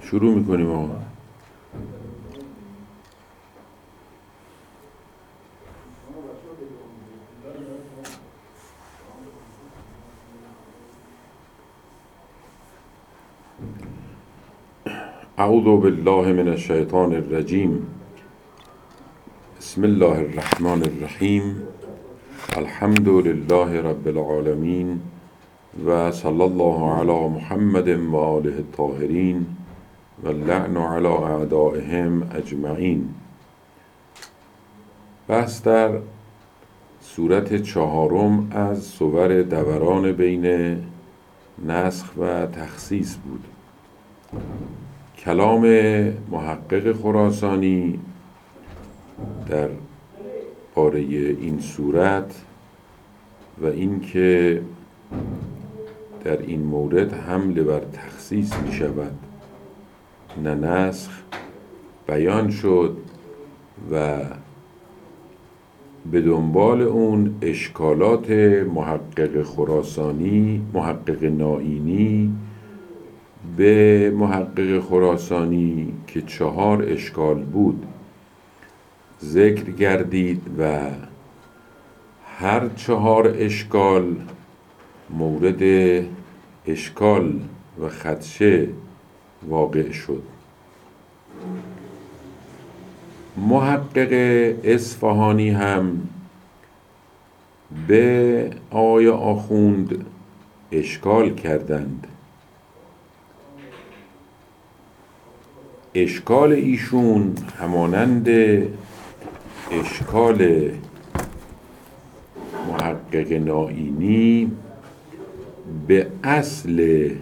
شروع میکنیم آقا. اعوذ بالله من الشیطان الرجیم. بسم الله الرحمن الرحیم. الحمد لله رب العالمین و صلی الله علی محمد و آله الطاهرین و اللعن علی اعدائهم اجمعین. بحث در سورت 4 از صور دوران بین نسخ و تخصیص بود. کلام محقق خراسانی در باره این صورت و این که در این مورد حمله بر تخصیص می شود نه نسخ بیان شد و به دنبال اون اشکالات محقق خراسانی، محقق نائینی به محقق خراسانی که 4 اشکال بود ذکر گردید و هر 4 اشکال مورد اشکال و خدشه واقع شد. محقق اصفهانی هم به آقای آخوند اشکال کردند. اشکال ایشون همانند اشکال محقق نائینی به اصل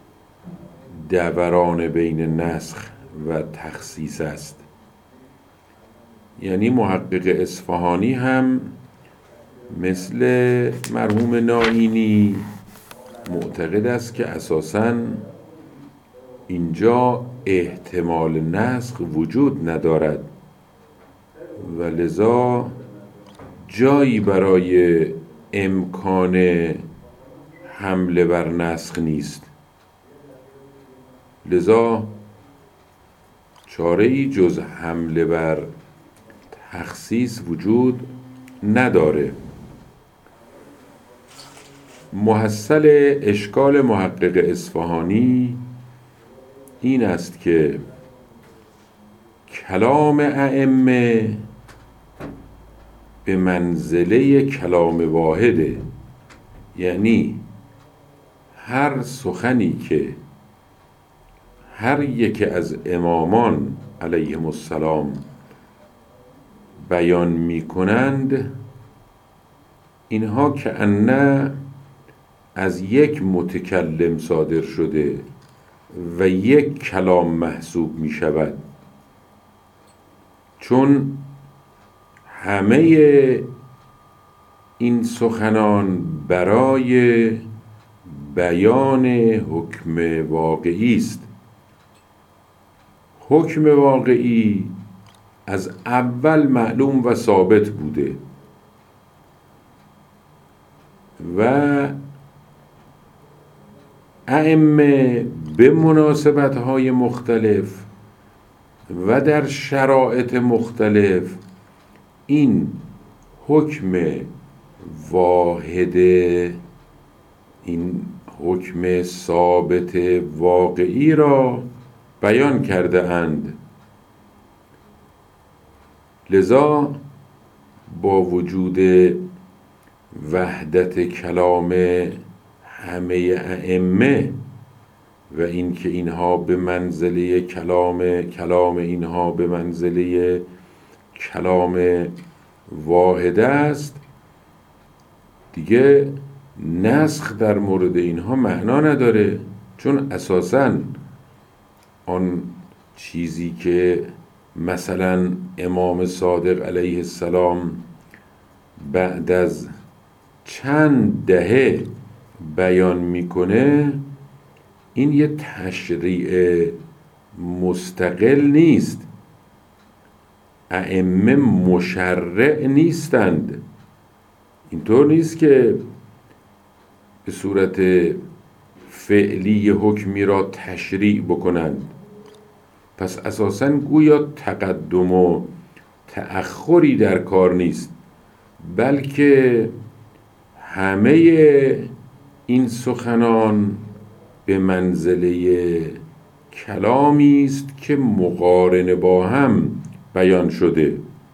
دوران بین نسخ و تخصیص است. یعنی محقق اصفهانی هم مثل مرحوم نائینی معتقد است که اساساً اینجا احتمال نسخ وجود ندارد و لذا جایی برای امکان حمله بر نسخ نیست. لذا چاره‌ای جز حمله بر تخصیص وجود نداره. محصل اشکال محقق اصفهانی این است که کلام ائمه به منزله کلام واحده، یعنی هر سخنی که هر یک از امامان علیهم السلام بیان می کنند اینها کأنه از یک متکلم صادر شده و یک کلام محسوب می شود، چون همه این سخنان برای بیان حکم واقعی است. حکم واقعی از اول معلوم و ثابت بوده و ائمه به مناسبت‌های مختلف و در شرایط مختلف این حکم واحد، این حکم ثابت واقعی را بیان کرده اند. لذا با وجود وحدت کلام همه ائمه و اینکه اینها به منزله کلام اینها به منزله کلام واحد است، دیگه نسخ در مورد اینها معنا نداره، چون اساساً آن چیزی که مثلا امام صادق علیه السلام بعد از چند دهه بیان میکنه این یه تشریع مستقل نیست. ائمه مشرع نیستند. اینطور نیست که به صورت فعلی حکمی را تشریع بکنند. پس اساساً گویا تقدم و تأخری در کار نیست، بلکه همه این سخنان به منزله کلامی است که مقارن با هم بیان شده.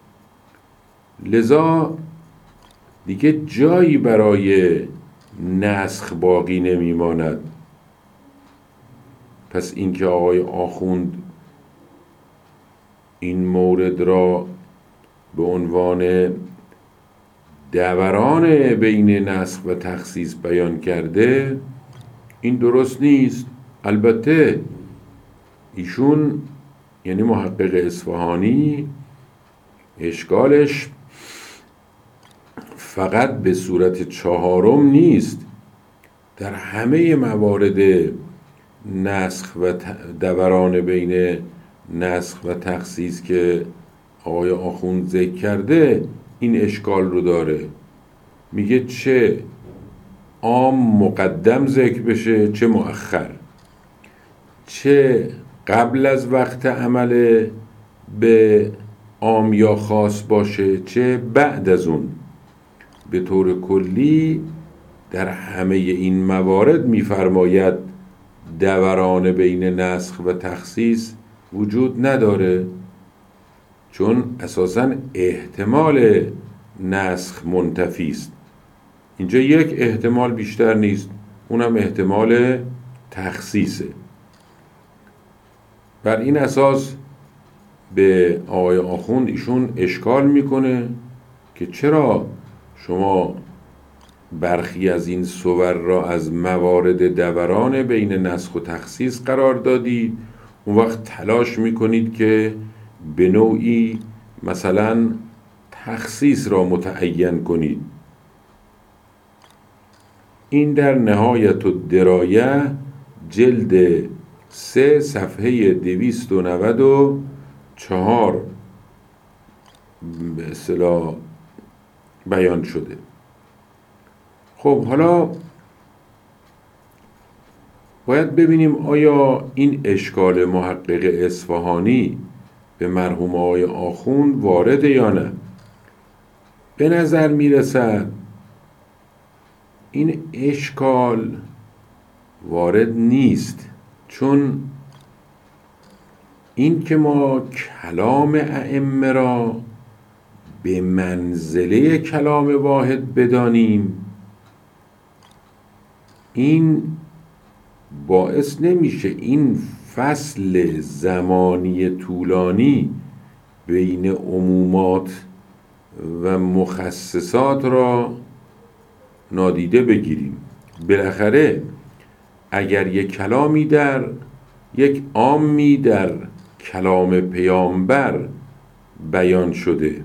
لذا دیگه جایی برای نسخ باقی نمیماند. پس اینکه آقای آخوند این مورد را به عنوان دوران بین نسخ و تخصیص بیان کرده، این درست نیست. البته ایشون یعنی محقق اصفهانی اشکالش فقط به صورت چهارم نیست، در همه موارد نسخ و دوران بین نسخ و تخصیص که آقای آخوند ذکر کرده این اشکال رو داره. میگه چه عام مقدم ذکر بشه چه مؤخر، چه قبل از وقت عمل به عام یا خاص باشه چه بعد از اون. به طور کلی در همه این موارد میفرماید دوران بین نسخ و تخصیص وجود نداره، چون اساساً احتمال نسخ منتفی است. اینجا یک احتمال بیشتر نیست، اونم احتمال تخصیصه. بر این اساس به آقای آخوند ایشون اشکال میکنه که چرا شما برخی از این صور را از موارد دوران بین نسخ و تخصیص قرار دادید، اون وقت تلاش میکنید که به نوعی مثلا تخصیص را متعین کنید. این در نهایت الدرایه جلد 3 صفحه 294 به اصطلاح بیان شده. خب حالا باید ببینیم آیا این اشکال محقق اصفهانی به مرحوم آقای آخوند وارده یا نه. به نظر میرسد این اشکال وارد نیست، چون این که ما کلام ائمه را به منزله کلام واحد بدانیم، این باعث نمیشه این فصل زمانی طولانی بین عمومات و مخصصات را نادیده بگیریم. بالاخره اگر یک کلامی در یک عامی در کلام پیامبر بیان شده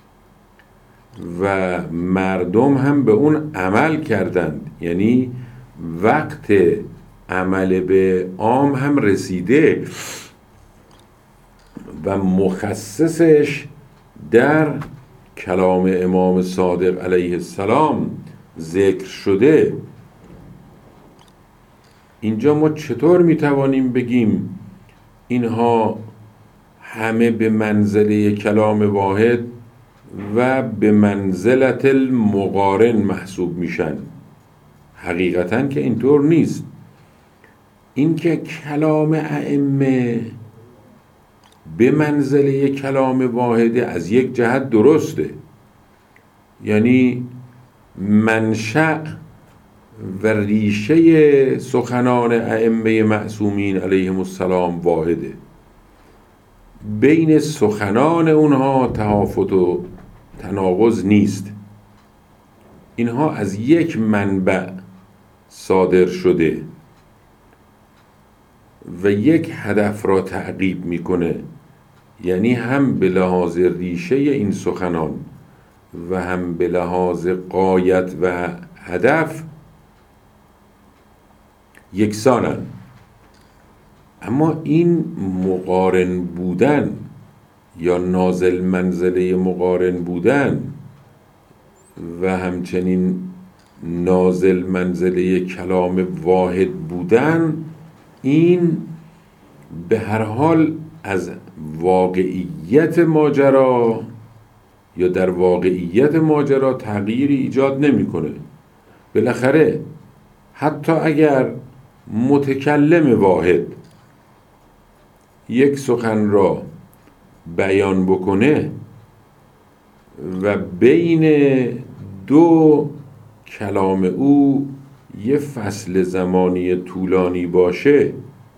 و مردم هم به اون عمل کردند، یعنی وقت عمل به عام هم رسیده و مخصصش در کلام امام صادق علیه السلام ذکر شده، اینجا ما چطور میتوانیم بگیم اینها همه به منزله کلام واحد و به منزلت المقارن محسوب میشن؟ حقیقتاً که اینطور نیست. این که کلام ائمه به منزله کلام واحد از یک جهت درسته، یعنی منشأ و ریشه سخنان ائمه معصومین علیهم السلام واحده، بین سخنان اونها تفاوت و تناقض نیست، اینها از یک منبع صادر شده و یک هدف را تعقیب میکنه، یعنی هم به لحاظ ریشه این سخنان و هم به لحاظ غایت و هدف یکسانن. اما این مقارن بودن یا نازل منزله مقارن بودن و همچنین نازل منزله کلام واحد بودن، این به هر حال از واقعیت ماجرا یا در واقعیت ماجرا تغییری ایجاد نمیکنه. بالاخره حتی اگر متکلم واحد یک سخن را بیان بکنه و بین دو کلام او یه فصل زمانی طولانی باشه،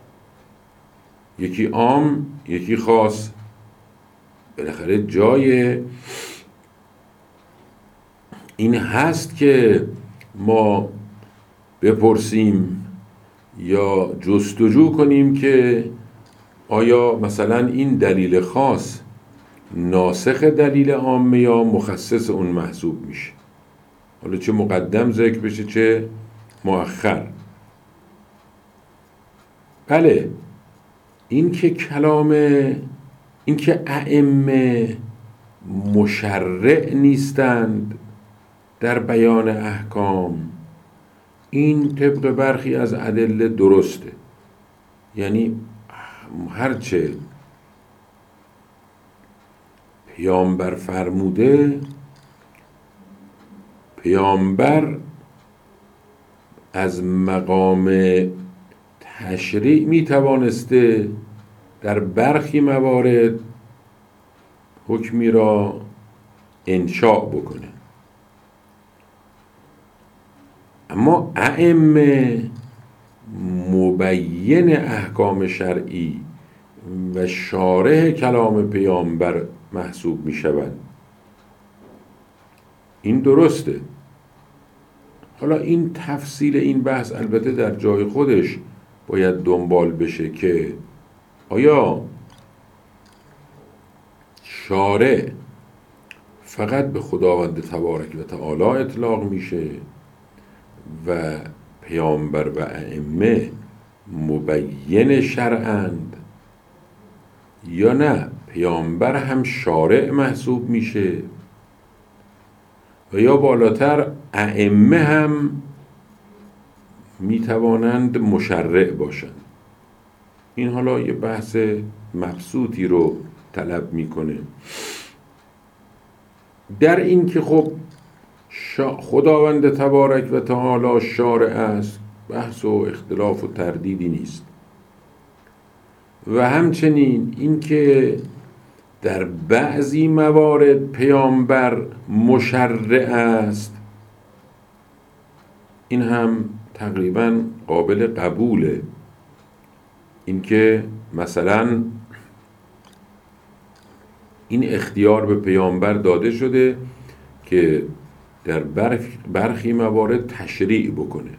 یکی عام یکی خاص، بالاخره جای این هست که ما بپرسیم یا جستجو کنیم که آیا مثلا این دلیل خاص ناسخ دلیل عام یا مخصص اون محسوب میشه، حالا چه مقدم ذکر بشه چه مؤخر. بله، این که کلام، این که ائمه مشرع نیستند در بیان احکام، این طبق برخی از ادله درسته. یعنی هرچه پیامبر فرموده، پیامبر از مقام تشریع می توانسته در برخی موارد حکمی را انشاء بکنه، اما ائمه مبین احکام شرعی و شارح کلام پیامبر محسوب می شوند. این درسته. حالا این تفصیل این بحث البته در جای خودش باید دنبال بشه که آیا شارع فقط به خداوند تبارک و تعالی اطلاق میشه و پیامبر و ائمه مبین شرعند، یا نه پیامبر هم شارع محسوب میشه و یا بالاتر ائمه هم میتوانند مشرع باشند. این حالا یه بحث مبسوطی رو طلب میکنه. در این که خب خداوند تبارک و تعالی شارع است، بحث و اختلاف و تردیدی نیست. و همچنین این که در بعضی موارد پیامبر مشرع است، این هم تقریبا قابل قبوله. این که مثلا این اختیار به پیامبر داده شده که در برخی موارد تشریع بکنه.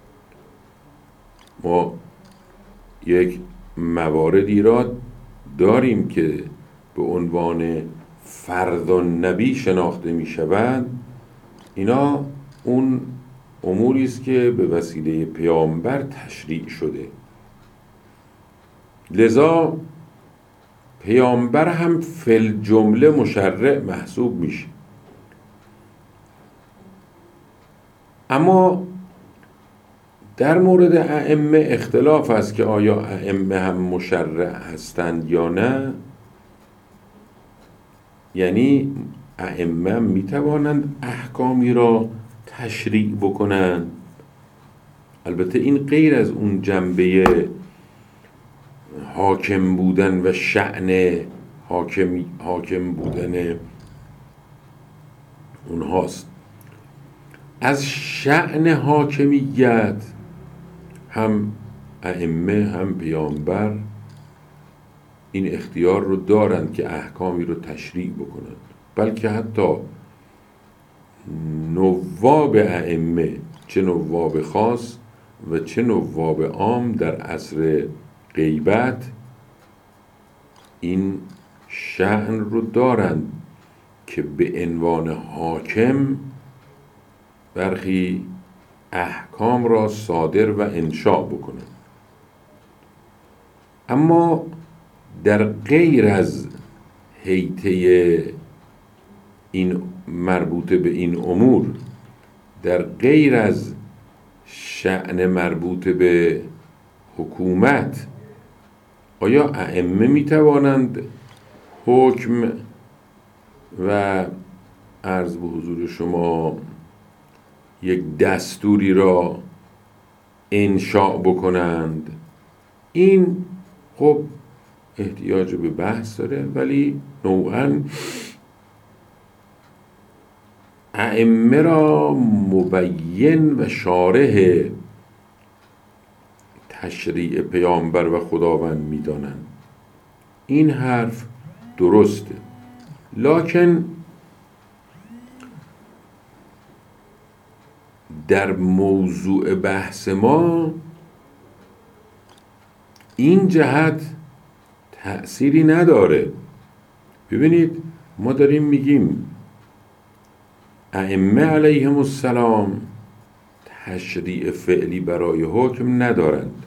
ما یک مواردی را داریم که به عنوان فرض النبی شناخته می شود. اینا اون اموری است که به وسیله پیامبر تشریع شده، لذا پیامبر هم فی الجمله مشرع محسوب میشه. اما در مورد ائمه اختلاف است که آیا ائمه هم مشرع هستند یا نه. یعنی ائمه هم میتوانند احکامی را تشریع بکنند، البته این غیر از اون جنبه حاکم بودن و شأن حاکم بودن اونهاست. از شأن حاکمیت هم ائمه هم پیامبر این اختیار رو دارند که احکامی رو تشریع بکنند، بلکه حتی نواب ائمه، چه نواب خاص و چه نواب عام، در عصر غیبت این شأن رو دارند که به عنوان حاکم برخی احکام را صادر و انشاء بکنند. اما در غیر از حیطه این مربوط به این امور، در غیر از شأن مربوط به حکومت، آیا ائمه میتوانند حکم و عرض به حضور شما یک دستوری را انشاء بکنند؟ این خب احتیاج به بحث داره، ولی نوعاً ائمه را مبین و شارح تشریع پیامبر و خداوند میدانند. این حرف درسته، لکن در موضوع بحث ما این جهت تأثیری نداره. ببینید ما داریم میگیم ائمه علیهم السلام تشریع فعلی برای حکم ندارند،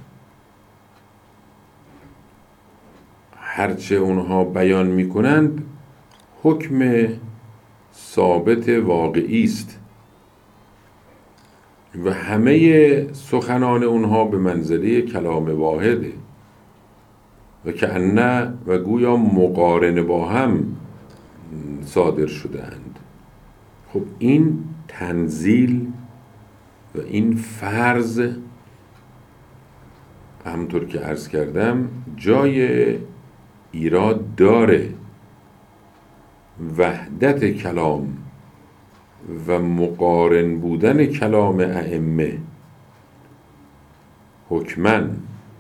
هرچه اونها بیان میکنند حکم ثابت واقعی است و همه سخنان اونها به منزله کلام واحده و کأنه و گویا مقارنه با هم صادر شده‌اند. خب این تنزیل و این فرض همونطور که عرض کردم جای ایراد داره. وحدت کلام و مقارن بودن کلام ائمه حکمن،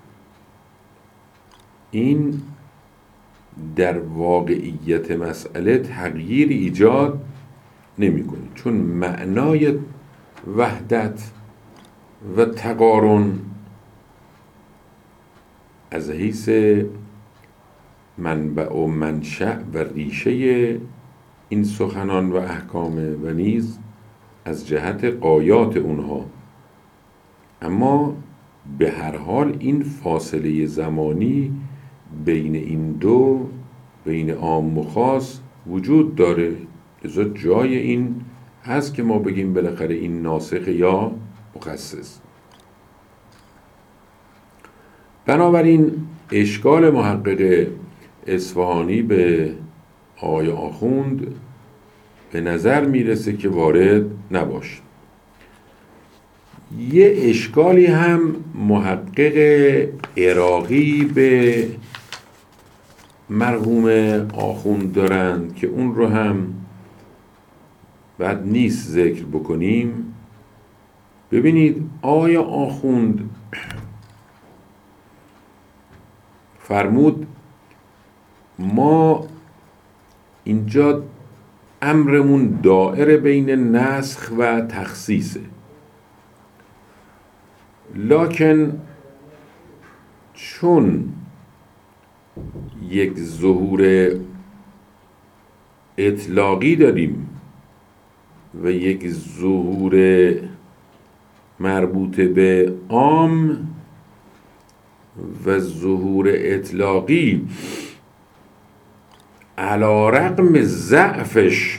این در واقعیت مسئله تغییر ایجاد نمی‌کنه، چون معنای وحدت و تقارن از حیث منبع و منشأ و ریشه این سخنان و احکام و نیز از جهت غایات اونها. اما به هر حال این فاصله زمانی بین این دو، بین عام و خاص وجود داره، لذا جای این هست که ما بگیم بالاخره این ناسخ یا مخصص. بنابراین اشکال محقق اصفهانی به آقای آخوند به نظر میرسه که وارد نباشه. یه اشکالی هم محقق عراقی به مرحوم آخوند دارند که اون رو هم بد نیست ذکر بکنیم. ببینید آقای آخوند فرمود ما اینجا امرمون دائره بین نسخ و تخصیصه، لکن چون یک ظهور اطلاقی داریم و یک ظهور مربوط به عام و ظهور اطلاقی علی رغم ضعفش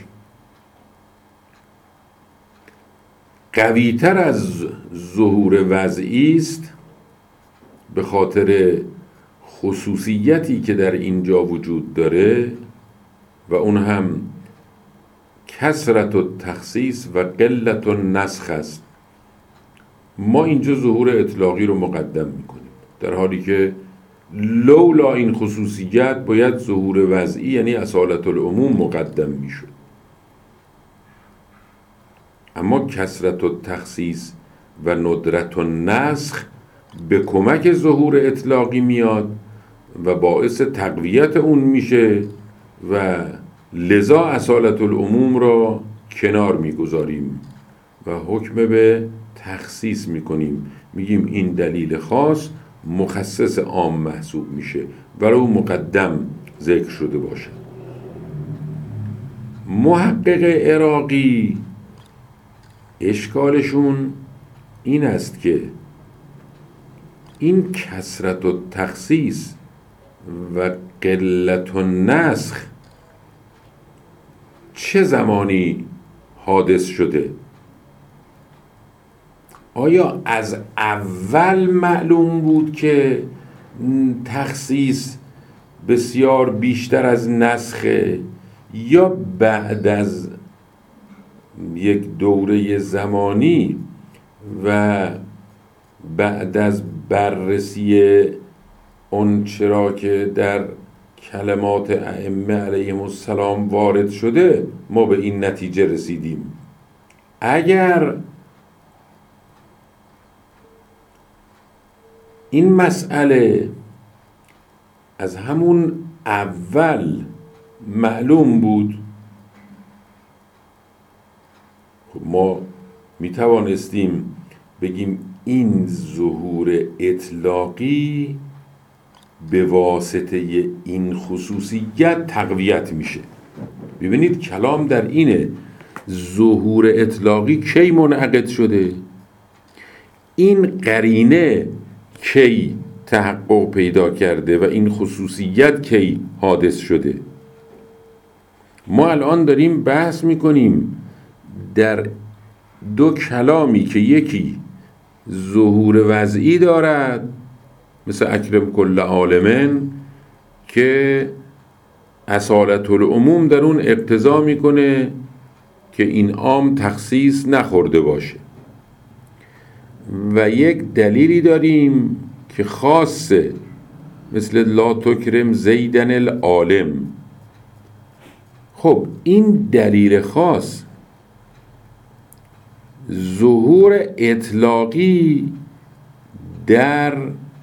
قوی‌تر از ظهور وضعی است، به خاطر خصوصیتی که در اینجا وجود داره و اون هم کثرت التخصیص و قلت النسخ است. ما اینجا ظهور اطلاقی رو مقدم میکنیم، در حالی که لولا این خصوصیت باید ظهور وضعی یعنی اصالت العموم مقدم میشد. اما کثرت التخصیص و ندرت النسخ به کمک ظهور اطلاقی میاد و باعث تقویت اون میشه و لذا اصالت العموم را کنار میگذاریم و حکم به تخصیص میکنیم، میگیم این دلیل خاص مخصص عام محسوب میشه ولو مقدم ذکر شده باشه. محقق عراقی اشکالشون این است که این کثرت و تخصیص و قلت و نسخ چه زمانی حادث شده؟ آیا از اول معلوم بود که تخصیص بسیار بیشتر از نسخه، یا بعد از یک دوره زمانی و بعد از بررسی اون چرا که در کلمات ائمه علیهم السلام وارد شده ما به این نتیجه رسیدیم. اگر این مسئله از همون اول معلوم بود، ما می توانستیم بگیم این ظهور اطلاقی به واسطه این خصوصیت تقویت میشه. ببینید کلام در اینه، ظهور اطلاقی کی منعقد شده، این قرینه کی تحقق پیدا کرده و این خصوصیت کی حادث شده. ما الان داریم بحث میکنیم در دو کلامی که یکی ظهور وضعی دارد مثل اکرم کل عالمن که اصالت العموم در اون اقتضا میکنه که این عام تخصیص نخورده باشه، و یک دلیلی داریم که خاصه مثل لا تکرم زیدن العالم. خب این دلیل خاص ظهور اطلاقی در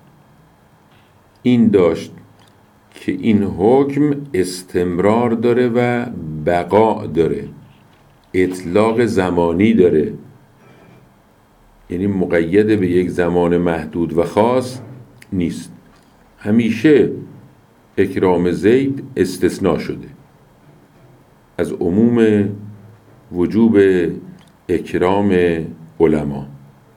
این داشت که این حکم استمرار داره و بقا داره، اطلاق زمانی داره، یعنی مقید به یک زمان محدود و خاص نیست. همیشه اکرام زید استثناء شده از عموم وجوب اکرام علما.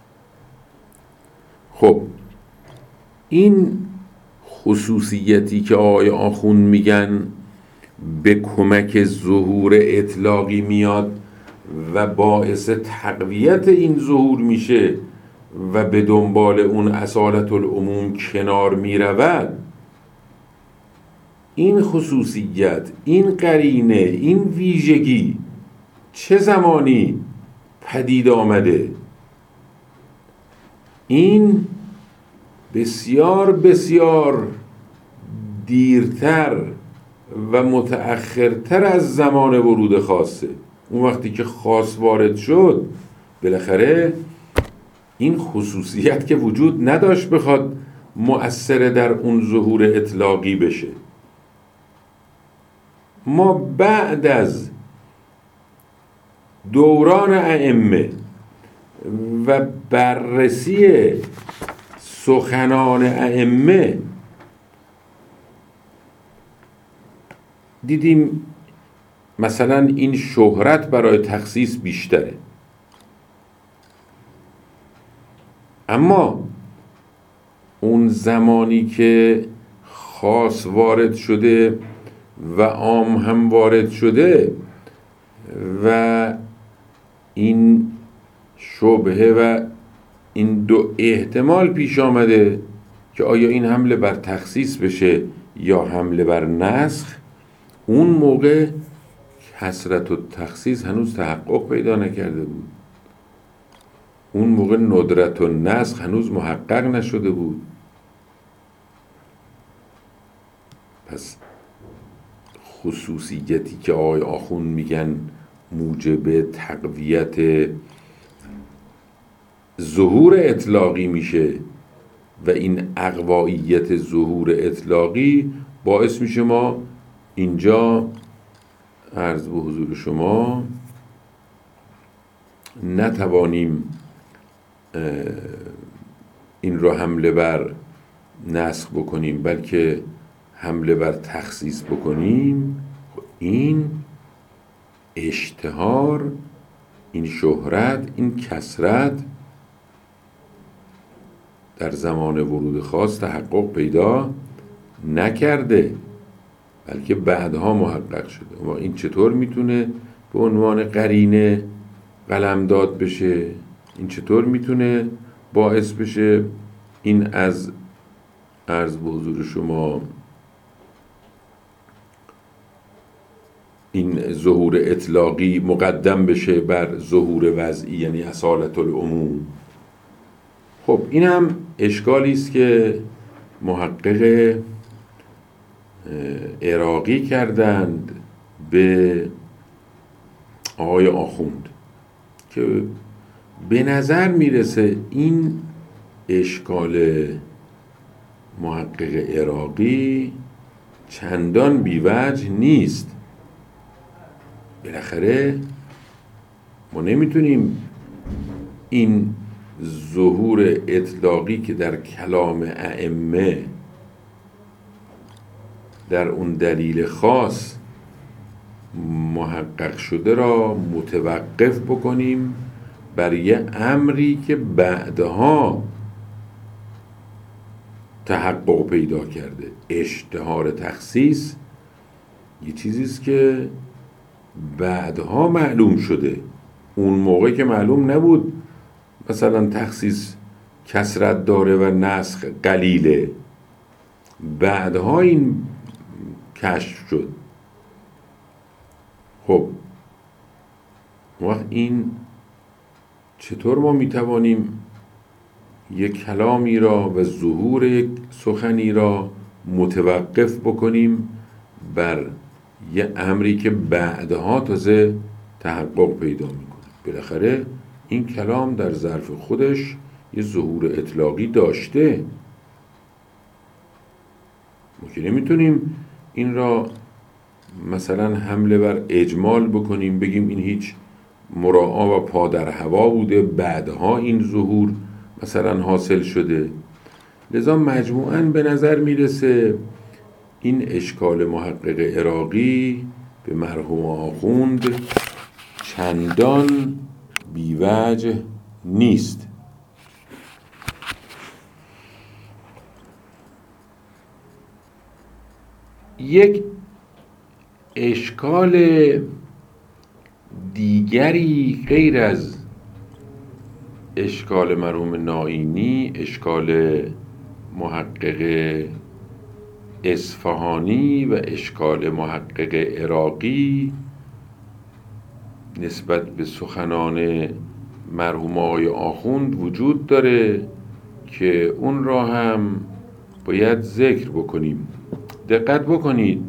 خب این خصوصیتی که آقای آخون میگن به کمک ظهور اطلاقی میاد و باعث تقویت این ظهور میشه و به دنبال اون اصالت العموم کنار میرود، این خصوصیت، این قرینه، این ویژگی چه زمانی پدید آمده؟ این بسیار بسیار دیرتر و متأخرتر از زمان ورود خاصه. اون وقتی که خاص وارد شد بالاخره این خصوصیت که وجود نداشت بخواد مؤثر در اون ظهور اطلاقی بشه. ما بعد از دوران ائمه و بررسی سخنان ائمه دیدیم مثلا این شهرت برای تخصیص بیشتره، اما اون زمانی که خاص وارد شده و عام هم وارد شده و این شبهه و این دو احتمال پیش آمده که آیا این حمله بر تخصیص بشه یا حمله بر نسخ، اون موقع کثرت و تخصیص هنوز تحقق پیدا نکرده بود، اون موقع ندرت و نسخ هنوز محقق نشده بود. پس خصوصیتی که آقای آخون میگن موجب تقویت ظهور اطلاقی میشه و این اقواییت ظهور اطلاقی باعث میشه ما اینجا عرض به حضور شما نتوانیم این رو حمله بر نسخ بکنیم بلکه حمله بر تخصیص بکنیم. این اشتهار، این شهرت، این کثرت در زمان ورود خاص تحقق پیدا نکرده بلکه بعدها محقق شده. اما این چطور میتونه به عنوان قرینه قلمداد بشه؟ این چطور میتونه باعث بشه این از عرض به حضور شما این ظهور اطلاقی مقدم بشه بر ظهور وضعی، یعنی اصالت العموم. خب این هم اشکالی است که محقق عراقی کردند به آقای آخوند که به نظر میرسه این اشکال محقق عراقی چندان بیوجه نیست. بالاخره ما نمیتونیم این ظهور اطلاقی که در کلام ائمه در اون دلیل خاص محقق شده را متوقف بکنیم بر یه امری که بعدها تحقق پیدا کرده. اشتهار تخصیص یه چیزیست که بعدها معلوم شده، اون موقع که معلوم نبود مثلا تخصیص کثرت داره و نسخ قلیله، بعدها این کشف شد. خب وقت این چطور ما میتوانیم یک کلامی را و ظهور یک سخنی را متوقف بکنیم بر یه امری که بعدها تازه تحقق پیدا میکنه؟ بالاخره این کلام در ظرف خودش یه ظهور اطلاقی داشته. ما که نمیتونیم این را مثلا حمله بر اجمال بکنیم، بگیم این هیچ مراعا و پا در هوا بوده، بعدها این ظهور مثلا حاصل شده. لذا مجموعاً به نظر میرسه این اشکال محقق عراقی به مرحوم آخوند چندان بیوجه نیست. یک اشکال دیگری غیر از اشکال مرحوم نائینی، اشکال محقق اصفهانی و اشکال محقق عراقی نسبت به سخنان مرحوم آقای آخوند وجود داره که اون را هم باید ذکر بکنیم. دقت بکنید،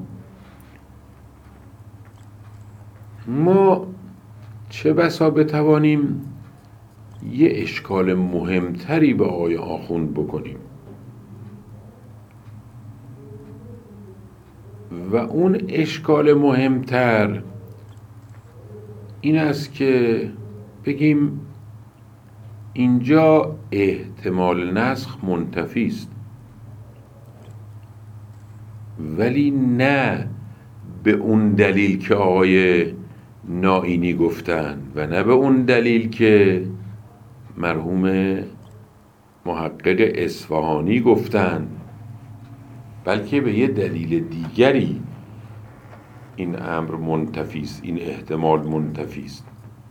ما چه بسا بتوانیم یه اشکال مهمتری به آقای آخوند بکنیم و اون اشکال مهمتر این است که بگیم اینجا احتمال نسخ منتفی است، ولی نه به اون دلیل که آقای نائینی گفتن و نه به اون دلیل که مرحوم محقق اصفهانی گفتن، بلکه به یه دلیل دیگری این امر منتفی است، این احتمال منتفی است.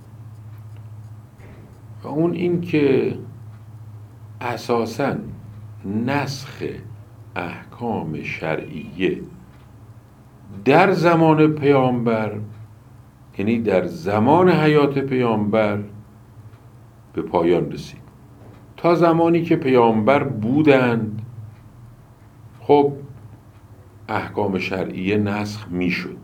و اون این که اساساً نسخ احکام شرعیه در زمان پیامبر، یعنی در زمان حیات پیامبر، به پایان رسید. تا زمانی که پیامبر بودند خب احکام شرعیه نسخ میشد،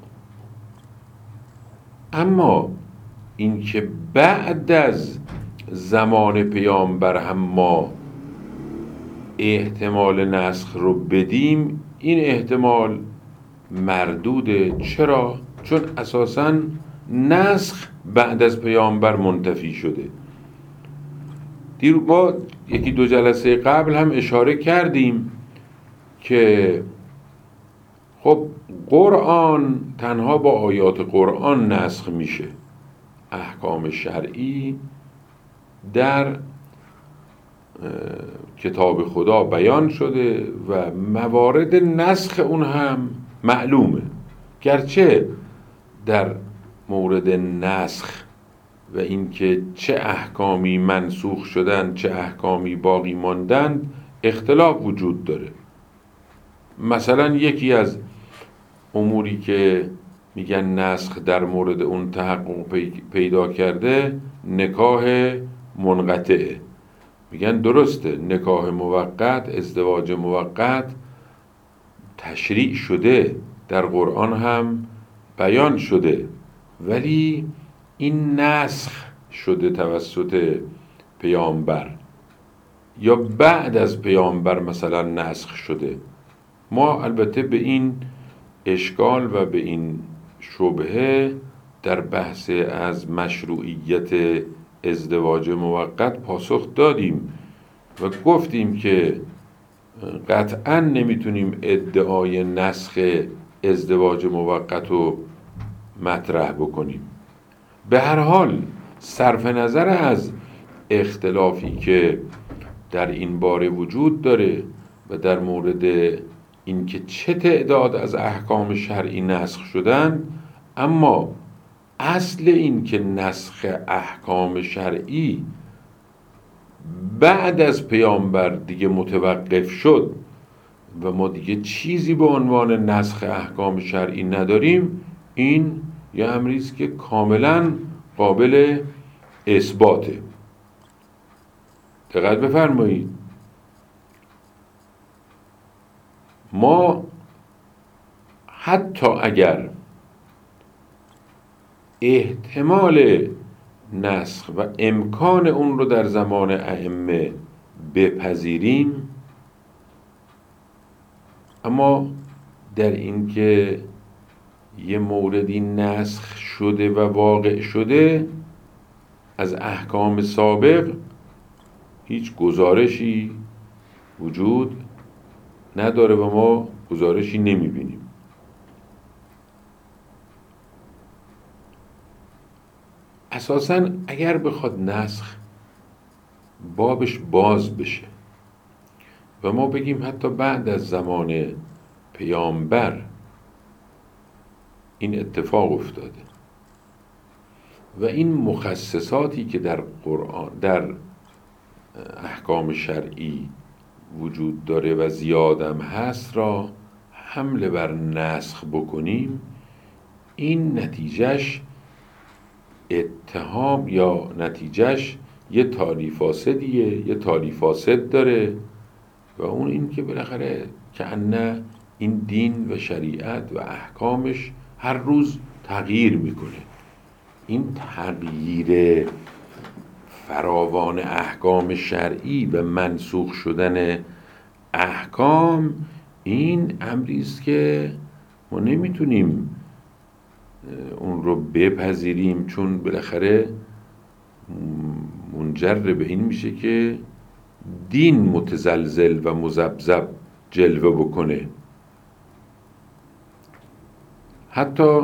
اما این که بعد از زمان پیامبر هم ما احتمال نسخ رو بدیم، این احتمال مردوده. چرا؟ چون اساساً نسخ بعد از پیامبر منتفی شده. ما یکی دو جلسه قبل هم اشاره کردیم که خب قرآن تنها با آیات قرآن نسخ میشه، احکام شرعی در کتاب خدا بیان شده و موارد نسخ اون هم معلومه، گرچه در مورد نسخ و اینکه چه احکامی منسوخ شدن چه احکامی باقی ماندن اختلاف وجود داره. مثلا یکی از اموری که میگن نسخ در مورد اون تحقق پیدا کرده نکاح منقطعه. میگن درسته، نکاح موقت، ازدواج موقت تشریع شده، در قرآن هم بیان شده، ولی این نسخ شده توسط پیامبر یا بعد از پیامبر مثلا نسخ شده. ما البته به این اشکال و به این شبهه در بحث از مشروعیت ازدواج موقت پاسخ دادیم و گفتیم که قطعا نمیتونیم ادعای نسخ ازدواج موقت رو مطرح بکنیم. به هر حال صرف نظر از اختلافی که در این باره وجود داره و در مورد اینکه چه تعداد از احکام شرعی نسخ شدن، اما اصل این که نسخ احکام شرعی بعد از پیامبر دیگه متوقف شد و ما دیگه چیزی به عنوان نسخ احکام شرعی نداریم، این یه امری است که کاملا قابل اثباته. دقت بفرمایید، ما حتی اگر احتمال نسخ و امکان اون رو در زمان ائمه بپذیریم، اما در این که یه موردی نسخ شده و واقع شده از احکام سابق هیچ گزارشی وجود نداره و ما گزارشی نمیبینیم. اساساً اگر بخواد نسخ بابش باز بشه و ما بگیم حتی بعد از زمان پیامبر این اتفاق افتاده و این مخصصاتی که در قرآن در احکام شرعی وجود داره و زیادم هست را حمله بر نسخ بکنیم، این نتیجهش اتهام یا نتیجهش یه تالی فاسدیه، یه تالی فاسد داره و اون این که بالاخره کأنه این دین و شریعت و احکامش هر روز تغییر میکنه. این تغییر فراوان احکام شرعی و منسوخ شدن احکام این امری است که ما نمیتونیم اون رو بپذیریم، چون بالاخره منجر به این میشه که دین متزلزل و مذبذب جلوه بکنه. حتی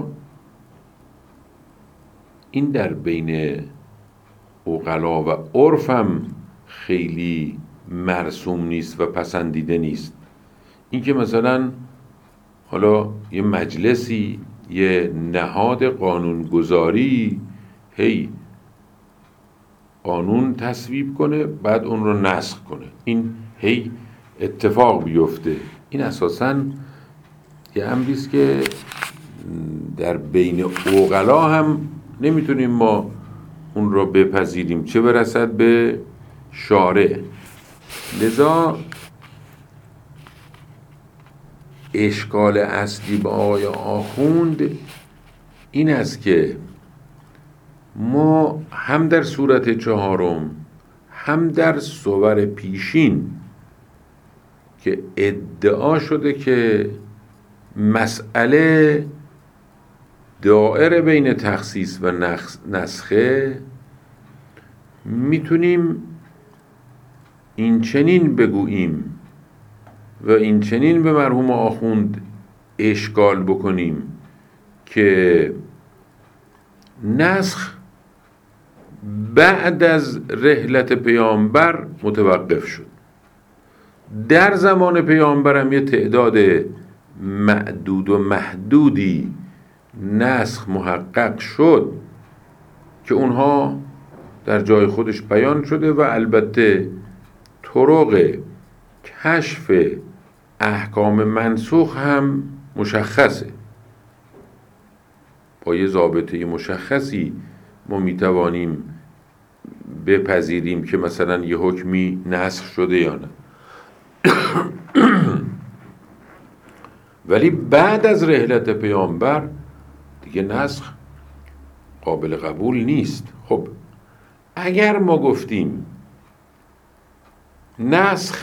این در بین عقلا و عرفم خیلی مرسوم نیست و پسندیده نیست. این که مثلا حالا یه مجلسی، یه نهاد قانونگذاری قانون تصویب کنه بعد اون رو نسخ کنه، این اتفاق بیفته، این اساساً یه امری است که در بین عقلا هم نمیتونیم ما اون رو بپذیریم، چه برسد به شارع. لذا اشکال اصلی با آقای آخوند این است که ما هم در سورت 4 هم در صور پیشین که ادعا شده که مسئله دائره بین تخصیص و نسخه، میتونیم این چنین بگوییم و این چنین به مرحوم آخوند اشکال بکنیم که نسخ بعد از رحلت پیامبر متوقف شد. در زمان پیامبر هم یه تعداد معدود و محدودی نسخ محقق شد که اونها در جای خودش بیان شده و البته طرق کشف احکام منسوخ هم مشخصه، با یه ضابطه مشخصی ما میتوانیم بپذیریم که مثلا یه حکمی نسخ شده یا نه. ولی بعد از رحلت پیامبر دیگه نسخ قابل قبول نیست. خب اگر ما گفتیم نسخ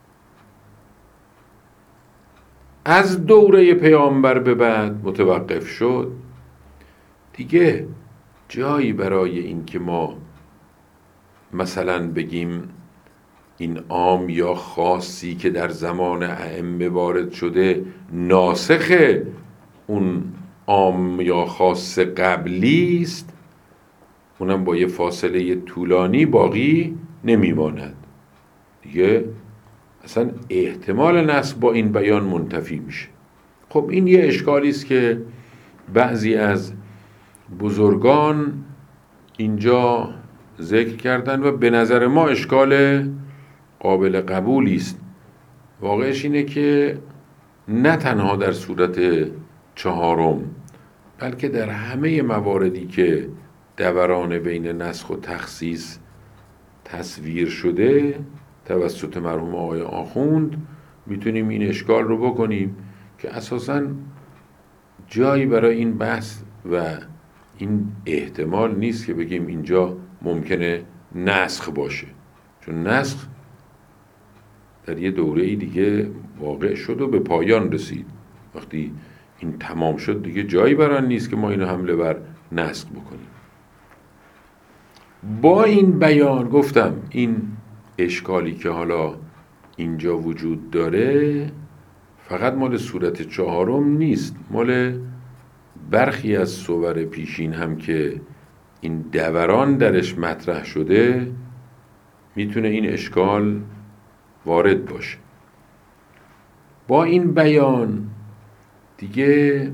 از دوره پیامبر به بعد متوقف شد، دیگه جایی برای این که ما مثلا بگیم این عام یا خاصی که در زمان ائمه وارد شده ناسخ اون عام یا خاص قبلی است، اونم با یه فاصله طولانی باقی نمیماند دیگه، اصلا احتمال نسخ با این بیان منتفی میشه. خب این یه اشکالی است که بعضی از بزرگان اینجا ذکر کردن و به نظر ما اشکال قابل قبولی است. واقعش اینه که نه تنها در صورت چهارم، بلکه در همه مواردی که دوران بین نسخ و تخصیص تصویر شده توسط مرحوم آقای آخوند میتونیم این اشکال رو بکنیم که اساساً جایی برای این بحث و این احتمال نیست که بگیم اینجا ممکنه نسخ باشه، چون نسخ در یه دوره دیگه واقع شد و به پایان رسید. وقتی این تمام شد دیگه جایی برای نیست که ما اینو حمله بر نسخ بکنیم. با این بیان گفتم این اشکالی که حالا اینجا وجود داره فقط مال صورت چهارم نیست، مال برخی از صور پیشین هم که این دوران درش مطرح شده میتونه این اشکال وارد باشه. با این بیان دیگه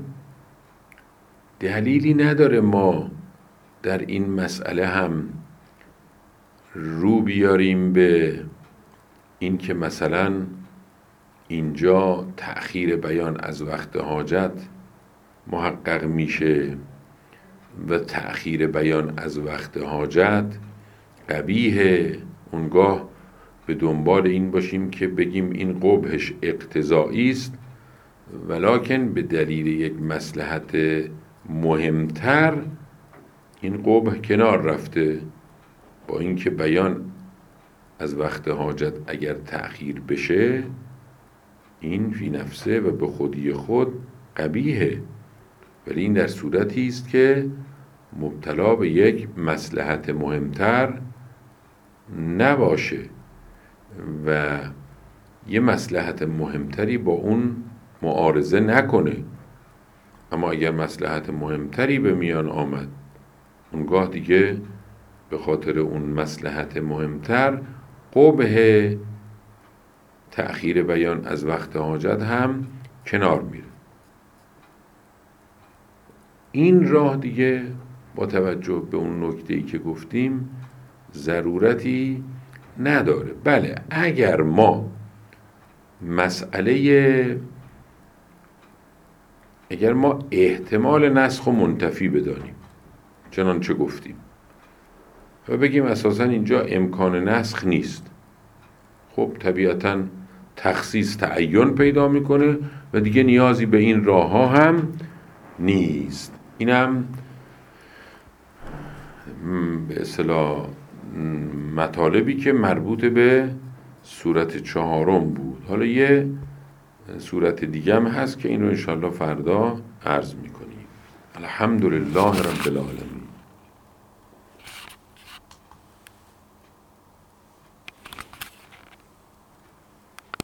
دلیلی نداره ما در این مسئله هم رو بیاریم به این که مثلا اینجا تأخیر بیان از وقت حاجت محقق میشه و تأخیر بیان از وقت حاجت قبیحه، اونگاه به دنبال این باشیم که بگیم این قبحش اقتضایی است، ولکن به دلیل یک مصلحت مهمتر این قبح کنار رفته، با اینکه بیان از وقت حاجت اگر تأخیر بشه این فی نفسه و به خودی خود قبیحه، ولی این در صورتی است که مبتلا به یک مصلحت مهمتر نباشه و یه مصلحت مهمتری با اون معارضه نکنه. اما اگر مصلحت مهمتری به میان آمد اونگاه دیگه به خاطر اون مصلحت مهمتر قبح تأخیر بیان از وقت حاجت هم کنار میره. این راه دیگه با توجه به اون نکته‌ای که گفتیم ضرورتی نداره. بله اگر ما اگر ما احتمال نسخ و منتفی بدانیم چنانچه گفتیم و بگیم اساساً اینجا امکان نسخ نیست، خب طبیعتاً تخصیص تعین پیدا میکنه و دیگه نیازی به این راه ها هم نیست. اینم به اصطلاح مطالبی که مربوط به صورت چهارم بود. حالا یه صورت دیگه هم هست که این رو انشاءالله فردا عرض میکنیم. الحمدلله رب العالمین.